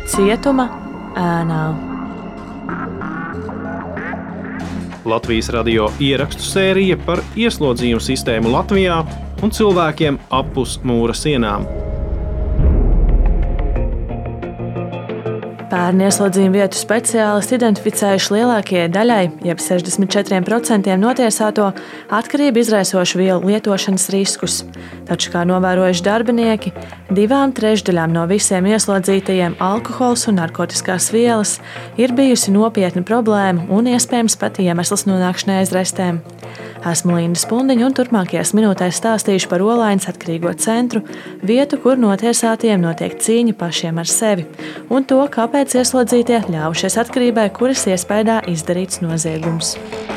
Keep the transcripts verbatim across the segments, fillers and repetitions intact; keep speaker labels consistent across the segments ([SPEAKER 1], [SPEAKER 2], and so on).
[SPEAKER 1] Cietuma ēnā.
[SPEAKER 2] Latvijas radio ierakstu sērija par ieslodzījumu sistēmu Latvijā un cilvēkiem apus mūra sienām.
[SPEAKER 1] Pērn ieslodzījuma vietu speciālisti identificējuši lielākajai daļai, jeb sešdesmit četriem procentiem notiesāto, atkarību izraisošu vielu lietošanas riskus. Taču, kā novērojuši darbinieki, divām trešdaļām no visiem ieslodzītajiem alkohols un narkotiskās vielas ir bijusi nopietna problēma un iespējams pat iemesls nonākšanai aiz restēm. Esmu Līna Spundiņa un turpmākajās minūtēs stāstīšu par Olainas atkarīgo centru, vietu, kur notiesātiem notiek cīņa pašiem ar sevi, un to, kāpēc ieslodzītie ļaujušies atkarībai, kuras iespējā izdarīts noziegums.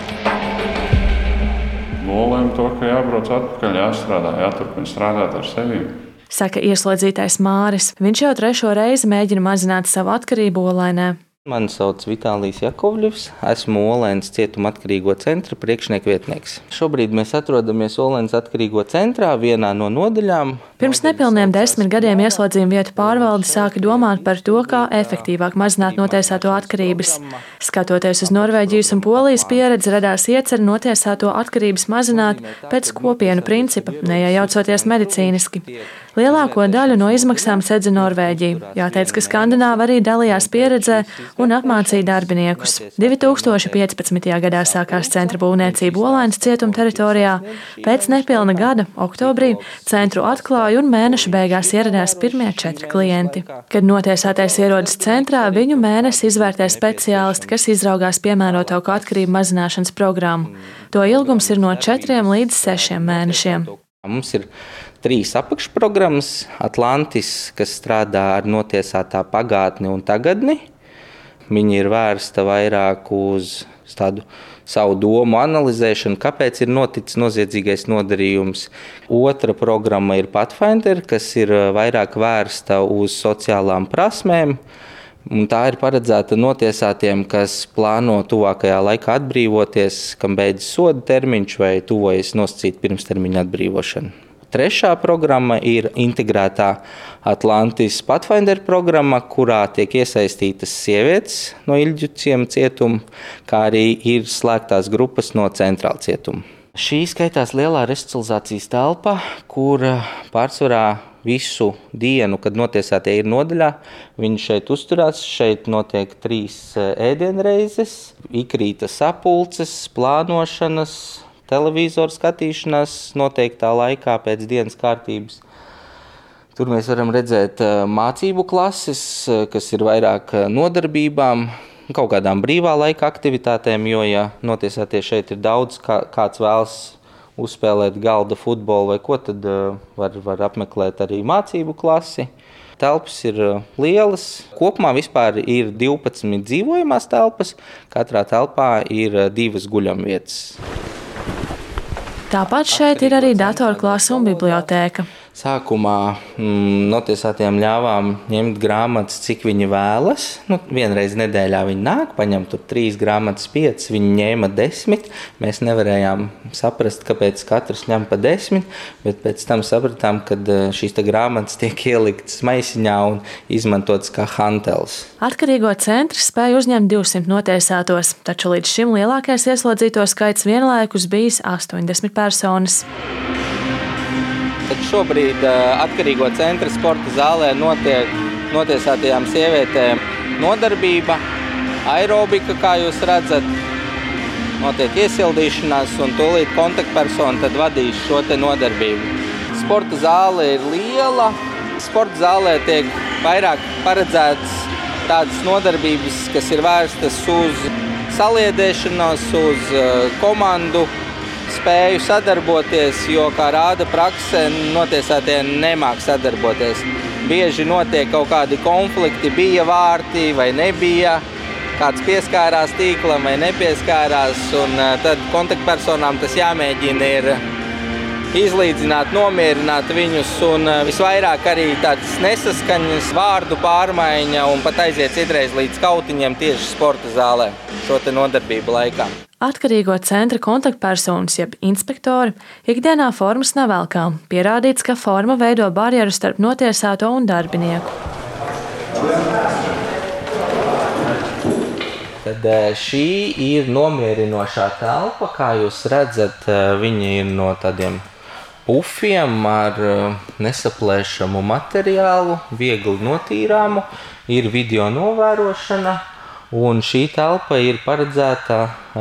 [SPEAKER 3] Nolēmu to, ka jābrauc atpakaļ, jāstrādā, jāturpina strādāt ar sevi.
[SPEAKER 1] Saka ieslodzītais Māris. Viņš jau trešo reizi mēģina mazināt savu atkarību Olainā.
[SPEAKER 4] Mani sauc Vitālijs Jakovļevs, esmu Olainas cietuma atkarīgo centra priekšnieka vietnieks. Šobrīd mēs atrodamies Olainas atkarīgo centrā, vienā no nodaļām.
[SPEAKER 1] Pirms nepilniem desmit gadiem ieslodzījuma vietu pārvalde sāka domāt par to, kā efektīvāk mazināt notiesāto atkarības. Skatoties uz Norvēģijas un Polijas pieredzi, radās iecerē notiesāto atkarības mazināt pēc kopienu principa, neiejaucoties medicīniski. Lielāko daļu no izmaksām sedza Norvēģija. Jāteic, ka Skandināva arī dalījās pieredzē un apmācīja darbiniekus. divi tūkstoši piecpadsmitajā gadā sākās centra būvniecība Olainas cietuma teritorijā. Pēc nepilna gada, oktobrī, centru atklāja un mēneša beigās ieradās pirmie četri klienti. Kad notiesātais ierodas centrā, viņu mēnesi izvērtē speciālisti, kas izraugās piemērotāku atkarību mazināšanas programmu. To ilgums ir no četriem līdz sešiem mēnešiem.
[SPEAKER 4] Mums ir trīs apakšprogrammas. Atlantis, kas strādā ar notiesātā pagātni un tagadni. Viņa ir vērsta vairāk uz tādu savu domu analizēšanu, kāpēc ir noticis noziedzīgais nodarījums. Otra programma ir Pathfinder, kas ir vairāk vērsta uz sociālām prasmēm. Un tā ir paredzēta notiesātiem, kas plāno tuvākajā laikā atbrīvoties, kam beidzas soda termiņš vai tuvojas nosacīt pirmstermiņa atbrīvošanu. Trešā programma ir integrētā Atlantis Pathfinder programma, kurā tiek iesaistītas sievietes no Ilģu ciema cietuma, kā arī ir slēgtās grupas no centrāla cietuma. Šī skaitās lielā resocializācijas telpa, kur pārsvarā visu dienu, kad notiesātie ir nodaļā, viņi šeit uzturās. Šeit notiek trīs ēdienreizes, ikrīta sapulces, plānošanas, televizoru skatīšanās noteiktā laikā pēc dienas kārtības. Tur mēs varam redzēt mācību klases, kas ir vairāk nodarbībām, kaut kādām brīvā laika aktivitātēm, jo, ja notiesātie šeit ir daudz, kā, kāds vēlas uzspēlēt galda futbolu vai ko, tad var, var apmeklēt arī mācību klasi. Telpas ir lielas. Kopumā vispār ir divpadsmit dzīvojamās telpas, katrā telpā ir divas guļamvietas.
[SPEAKER 1] Tāpat šeit ir arī datorklase un bibliotēka.
[SPEAKER 4] Sākumā mm, notiesātiem ļāvām ņemt grāmatas, cik viņi vēlas. Nu, vienreiz nedēļā viņi nāk, paņem tur trīs grāmatas, piecas, viņi ņēma desmit. Mēs nevarējām saprast, kāpēc katrs ņem pa desmit, bet pēc tam sapratām, ka šīs te grāmatas tiek ieliktas maisiņā un izmantotas kā hantels.
[SPEAKER 1] Atkarīgo centrs spēja uzņemt divsimt notiesātos, taču līdz šim lielākais ieslodzīto skaits vienlaikus bijis astoņdesmit personas.
[SPEAKER 4] Tad šobrīd atkarīgo centra sporta zālē notiek notiesātajām sievietēm nodarbība, aerobika, kā jūs redzat, notiek iesildīšanās un tūlīt kontaktpersona tad vadīs šo te nodarbību. Sporta zāle ir liela, sporta zālē tiek vairāk paredzētas tādas nodarbības, kas ir vērstas uz saliedēšanos, uz komandu spēju sadarboties, jo, kā rāda prakse, notiesātie nemāk sadarboties. Bieži notiek kaut kādi konflikti, bija vārti vai nebija, kāds pieskārās tīklam vai nepieskārās, un tad kontaktpersonām tas jāmēģina ir izlīdzināt, nomierināt viņus, un visvairāk arī tādas nesaskaņas, vārdu pārmaiņa un pat aiziet citreiz līdz kautiņiem tieši sporta zālē šo te nodarbību laikā.
[SPEAKER 1] Atkarīgo centra kontaktpersonas, jeb inspektori, ikdienā formas nevelkā. Pierādīts, ka forma veido barjeru starp notiesāto un darbinieku.
[SPEAKER 4] Tad šī ir nomierinošā telpa, kā jūs redzat, viņa ir no tādiem pufiem ar nesaplēšamu materiālu, viegli notīrāmu, ir video novērošana, un šī telpa ir paredzēta,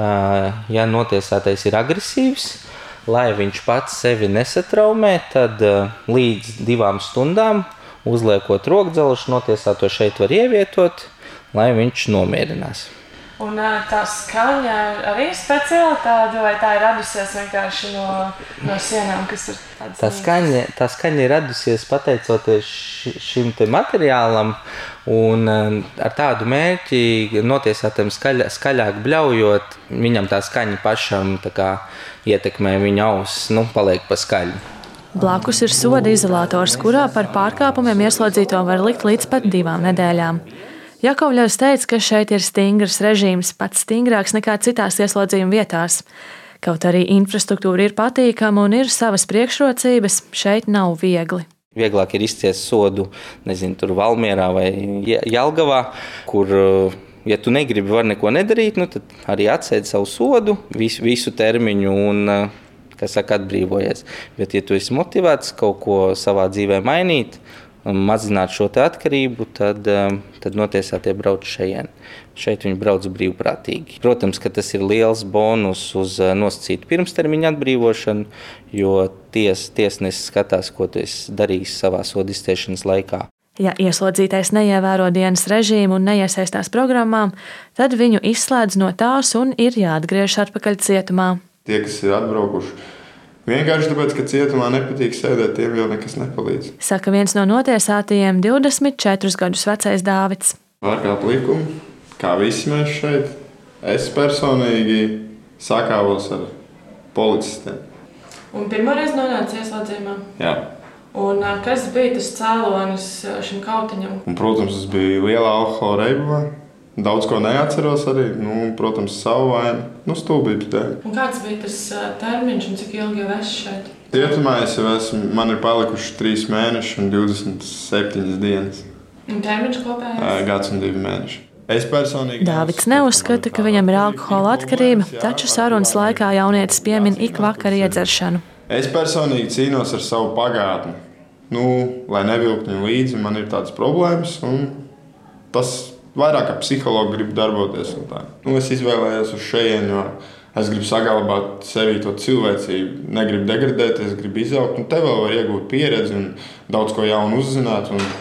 [SPEAKER 4] ja notiesātais ir agresīvs, lai viņš pats sevi nesatraumē, tad līdz divām stundām, uzliekot rokdzelžu, notiesāto šeit var ievietot, lai viņš nomierinās.
[SPEAKER 1] Un tā skaņa arī speciāli tāda, vai tā ir radusies vienkārši no, no sienām, kas ir tādas?
[SPEAKER 4] Tā skaņa, tā skaņa ir radusies pateicoties šim te materiālam, un ar tādu mērķi notiesātam skaļ, skaļāk bļaujot, viņam tā skaņa pašam tā kā ietekmē viņa auss, nu, paliek pa skaļu.
[SPEAKER 1] Blakus ir soda izolators, kurā par pārkāpumiem ieslodzīto var likt līdz pat divām nedēļām. Jakovļevs teica, ka šeit ir stingrs režīms, pats stingrāks nekā citās ieslodzījuma vietās. Kaut arī infrastruktūra ir patīkama un ir savas priekšrocības, šeit nav viegli.
[SPEAKER 4] Vieglāk ir izciest sodu, nezinu, tur Valmierā vai Jelgavā, kur, ja tu negribi, var neko nedarīt, nu tad arī atsēdi savu sodu, visu, visu termiņu un, kas saka, atbrīvojies. Bet, ja tu esi motivēts kaut ko savā dzīvē mainīt, mazināt šo te atkarību, tad, tad notiesātie brauc šeit. Šeit viņi brauc brīvprātīgi. Protams, ka tas ir liels bonus uz nosacītu pirmstermiņa atbrīvošanu, jo ties, tiesnesis skatās, ko tu esi darījis savā soda izciešanas laikā.
[SPEAKER 1] Ja ieslodzītais neievēro dienas režīmu un neiesaistās programmām, tad viņu izslēdz no tās un ir jāatgriežas atpakaļ cietumā.
[SPEAKER 5] Tie, kas ir atbraukuši, vienkārši tāpēc, ka cietumā nepatīk sēdēt, tiem jau nekas nepalīdz.
[SPEAKER 1] Saka viens no notiesātajiem divdesmit četrus gadus vecais Dāvids.
[SPEAKER 5] Pārkāpt likumu, kā visi mēs šeit. Es personīgi sakāvos ar policistiem.
[SPEAKER 1] Un pirmoreiz nonāca ieslodzījumā?
[SPEAKER 5] Jā.
[SPEAKER 1] Un kas bija tas cēlonis šim kautiņam?
[SPEAKER 5] Un, protams, tas bija lielā alkohola reibumā. Daudz ko neatceros arī, nu, protams, savu vainu, nu, stulbības dēļ.
[SPEAKER 1] Un kāds bija tas termiņš un cik ilgi jau esi šeit?
[SPEAKER 5] Cietumā es jau esmu, man ir palikuši trīs mēneši un divdesmit septiņas dienas.
[SPEAKER 1] Un termiņš kopējais?
[SPEAKER 5] Gads un divi mēneši. Es personīgi...
[SPEAKER 1] Dāvids neuzskata, ka viņam ir alkohola atkarība, taču sarunas laikā jaunietis piemin ik vakar iedzeršanu.
[SPEAKER 5] Es personīgi cīnos ar savu pagātni. Nu, lai nevilktu viņu līdzi, man ir tādas problēmas un tas... Vairāk kā psihologi grib darboties. Nu, es izvēlējos uz šejienu, jo es gribu saglabāt sevī to cilvēcību. Negribu degradēties, gribu izaugt. Un te vēl var iegūt pieredzi un daudz ko jaunu uzzināt. Un,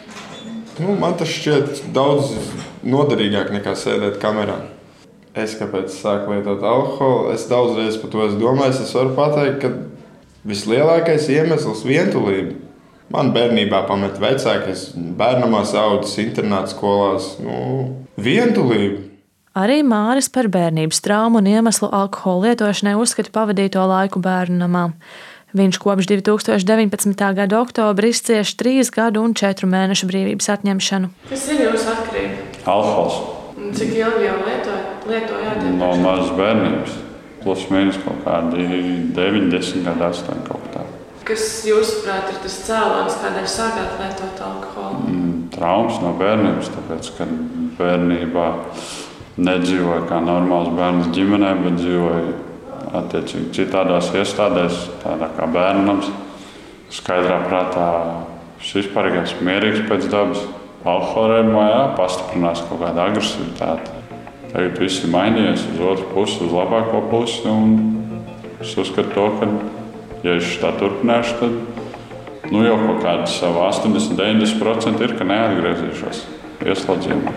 [SPEAKER 5] nu, man tas šķiet daudz noderīgāk nekā sēdēt kamerā. Es kāpēc sāku lietot alkoholu, es daudz reizes par to esmu domājis. Es varu pateikt, ka vislielākais iemesls - vientulība. Man bērnībā pamet vecāki, es bērnamās audzis, internāta skolās, nu, vientulība.
[SPEAKER 1] Arī Māris par bērnības traumu un iemeslu alkohola lietošanai uzskata pavadīto laiku bērnu namā. Viņš kopš divi tūkstoši deviņpadsmitā gada oktobra izcieš trīs gadu un četru mēnešu brīvības atņemšanu. Kas ir jūsu atkarība?
[SPEAKER 3] Alkohols.
[SPEAKER 1] Un cik ilgi jau lietojāt? Lietojāt
[SPEAKER 3] no mazas bērnības. Plus mīnus kaut kādi deviņdesmit gadu astoņi kaut kā.
[SPEAKER 1] Kas, jūsuprāt, ir tas cēlonis, kādēļ sākāt lietot alkoholu?
[SPEAKER 3] Mm, traumas no bērnības, tāpēc, ka bērnībā nedzīvoja kā normāls bērns ģimenē, bet dzīvoja attiecīgi citādās iestādēs, tādā kā bērnams. Skaidrā prātā vispārīgais mierīgs pēc dabas. Alkohola reibumā, jā, pastiprinās kaut kāda agresivitāte. Tagad viss ir mainījies uz otru pusi, uz labāko pusi, un es uzskatu to, ka ja es tā turpināšu, tad nu, jau kaut kādi savu astoņdesmit līdz deviņdesmit procenti ir, ka neatgriezīšos ieslodzījumā.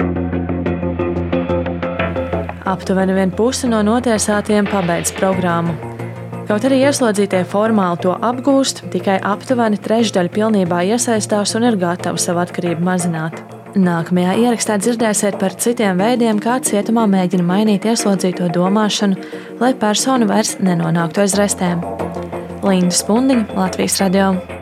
[SPEAKER 1] Aptuveni vien pusi no notiesātiem pabeidz programmu. Kaut arī ieslodzītie formāli to apgūst, tikai aptuveni trešdaļa pilnībā iesaistās un ir gatavi savu atkarību mazināt. Nākamajā ierakstā dzirdēsiet par citiem veidiem, kā cietumā mēģina mainīt ieslodzīto domāšanu, lai persona vairs nenonāktu aiz restēm. Linda Spundiņa, Latvijas radio.